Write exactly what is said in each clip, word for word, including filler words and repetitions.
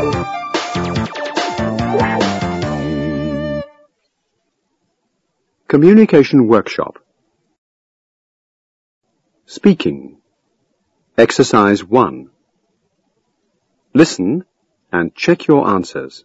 Communication Workshop. Speaking. Exercise one. Listen and check your answers.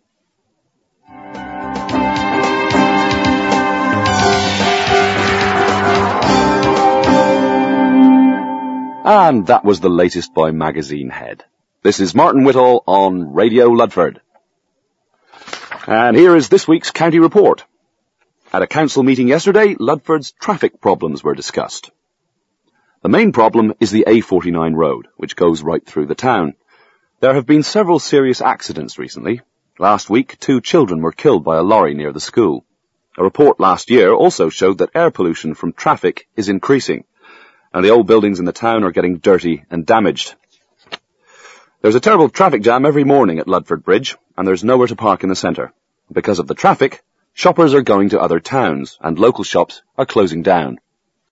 And that was the latest by Magazine Head. This is Martin Whittall on Radio Ludford. And here is this week's county report. At a council meeting yesterday, Ludford's traffic problems were discussed. The main problem is the A forty-nine road, which goes right through the town. There have been several serious accidents recently. Last week, two children were killed by a lorry near the school. A report last year also showed that air pollution from traffic is increasing, and the old buildings in the town are getting dirty and damaged. There's a terrible traffic jam every morning at Ludford Bridge, and there's nowhere to park in the centre. Because of the traffic, shoppers are going to other towns, and local shops are closing down.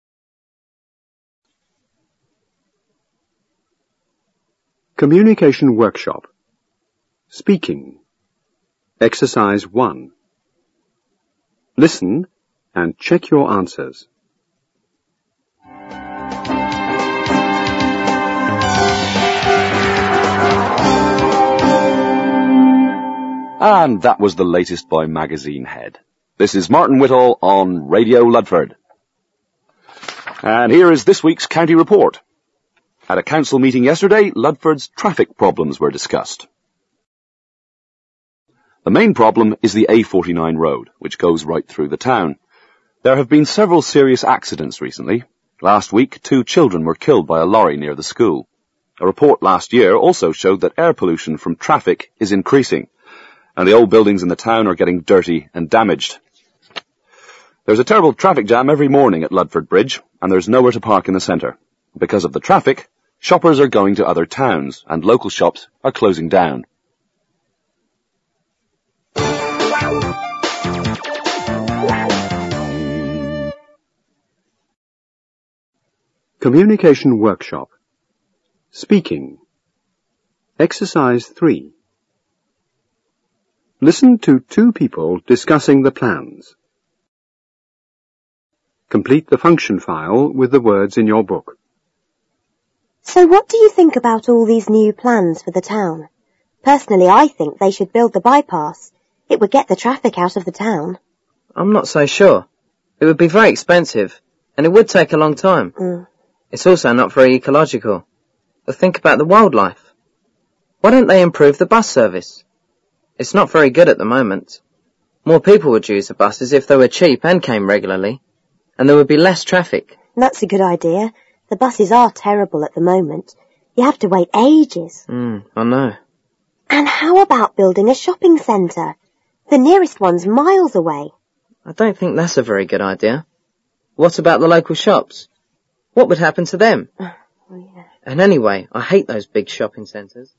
Communication Workshop. Speaking. Exercise one. Listen and check your answers. And that was the latest by Magazine Head. This is Martin Whittall on Radio Ludford. And here is this week's county report. At a council meeting yesterday, Ludford's traffic problems were discussed. The main problem is the A forty-nine road, which goes right through the town. There have been several serious accidents recently. Last week, two children were killed by a lorry near the school. A report last year also showed that air pollution from traffic is increasing, and the old buildings in the town are getting dirty and damaged. There's a terrible traffic jam every morning at Ludford Bridge, and there's nowhere to park in the centre. Because of the traffic, shoppers are going to other towns, and local shops are closing down. Communication Workshop. Speaking. Exercise three. Listen to two people discussing the plans. Complete the function file with the words in your book. So what do you think about all these new plans for the town? Personally, I think they should build the bypass. It would get the traffic out of the town. I'm not so sure. It would be very expensive, and it would take a long time. Mm. It's also not very ecological. But think about the wildlife. Why don't they improve the bus service? It's not very good at the moment. More people would use the buses if they were cheap and came regularly, and there would be less traffic. That's a good idea. The buses are terrible at the moment. You have to wait ages. Hmm, I know. And how about building a shopping centre? The nearest one's miles away. I don't think that's a very good idea. What about the local shops? What would happen to them? Oh, yeah. And anyway, I hate those big shopping centres.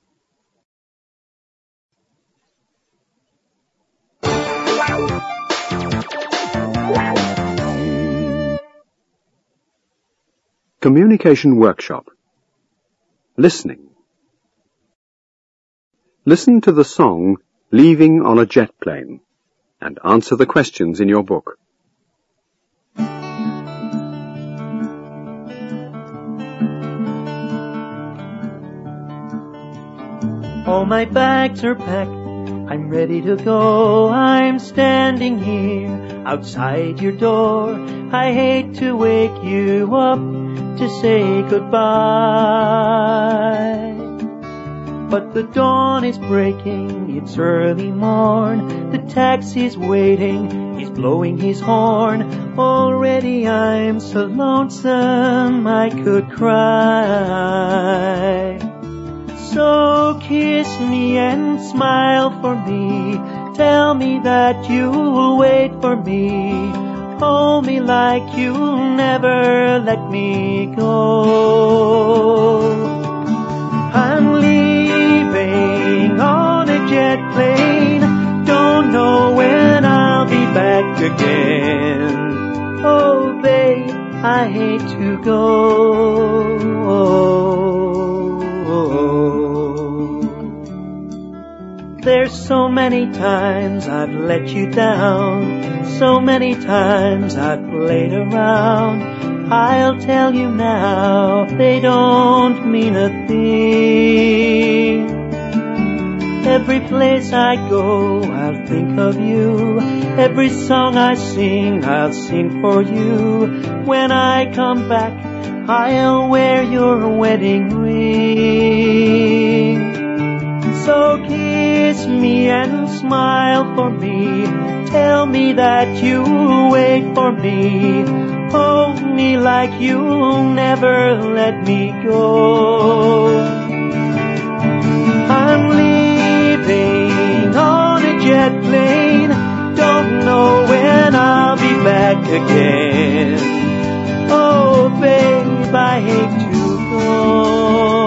Communication Workshop. Listening. Listen to the song Leaving on a Jet Plane and answer the questions in your book. All my bags are packed, I'm ready to go. I'm standing here outside your door. I hate to wake you up to say goodbye, but the dawn is breaking, it's early morn. The taxi's waiting, he's blowing his horn. Already I'm so lonesome I could cry. So kiss me and smile for me. Tell me that you'll wait for me. Hold me like you'll never let me go. I'm leaving on a jet plane. Don't know when I'll be back again. Oh, babe, I hate to go. There's so many times I've let you down, so many times I've played around. I'll tell you now, they don't mean a thing. Every place I go, I'll think of you. Every song I sing, I'll sing for you. When I come back, I'll wear your wedding ring. So kiss me and smile for me. Tell me that you'll wait for me. Hold me like you'll never let me go. I'm leaving on a jet plane. Don't know when I'll be back again. Oh, babe, I hate to go.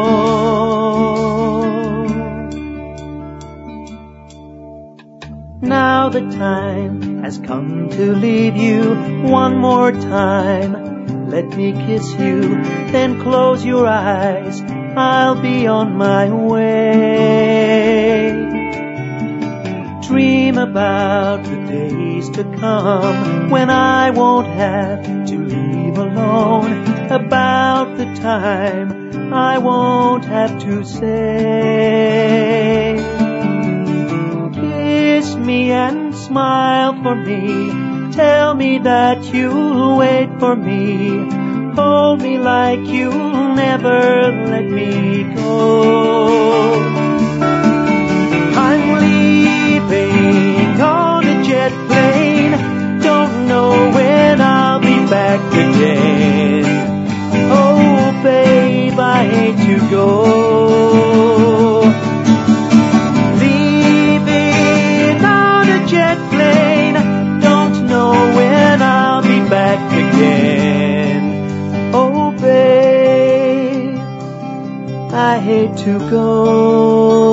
Now the time has come to leave you one more time. Let me kiss you, then close your eyes. I'll be on my way. Dream about the days to come when I won't have to leave alone. About the time I won't have to say. Kiss me and smile for me. Tell me that you'll wait for me. Hold me like you'll never let me go. I'm leaving on a jet plane. Don't know when I'll be back again. Oh, babe, I hate to go. Leaving on a jet plane. Don't know when I'll be back again. Oh, babe, I hate to go.